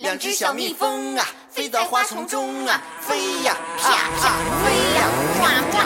两只小蜜蜂啊，飞在花丛中啊，飞呀啪啪，飞呀哗哗。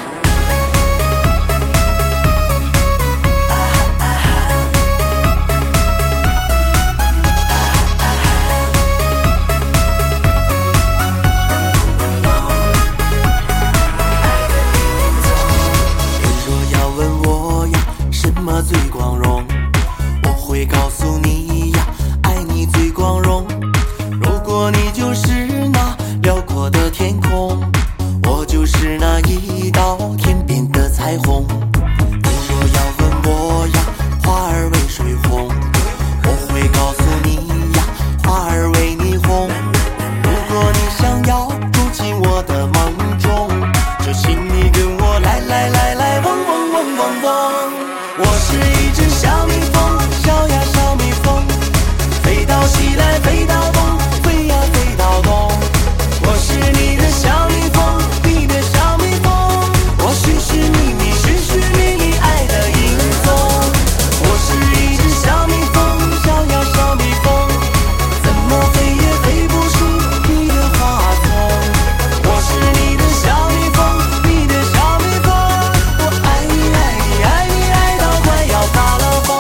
最光荣，我会告诉你呀，爱你最光荣。如果你就是那辽阔的天空，我就是那一道天边的彩虹。你若要问我呀，花儿为谁红，我会告诉你呀，花儿为你红。如果你想要住进我的梦中，就请你跟我来来来来，嗡嗡嗡嗡嗡。我是一只小蜜蜂，小呀小蜜蜂，飞到西来，飞到东，飞呀飞到东。我是你的小蜜蜂，你的小蜜蜂，我寻寻觅觅，寻寻觅觅爱的影踪。我是一只小蜜蜂，小呀小蜜蜂，怎么飞也飞不出你的花丛。我是你的小蜜蜂，你的小蜜蜂，我爱你爱你爱你爱到快要发了疯。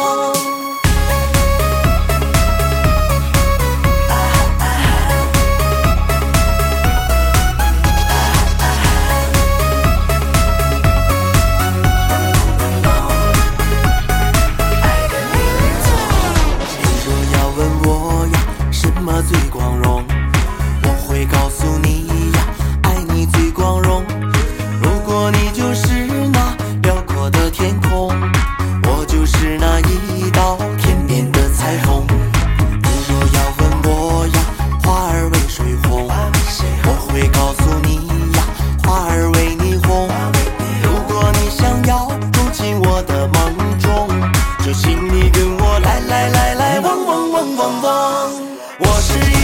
你若要问我呀，什么最光荣，我会告诉你呀，爱你最光荣。如果你就是那辽阔的天空，我就是那一道天边的彩虹。你若要问我呀，花儿为谁红，我会告诉你呀，花儿为你红。如果你想要住进我的梦中，就请你跟我来来来来，嗡嗡嗡嗡嗡。我是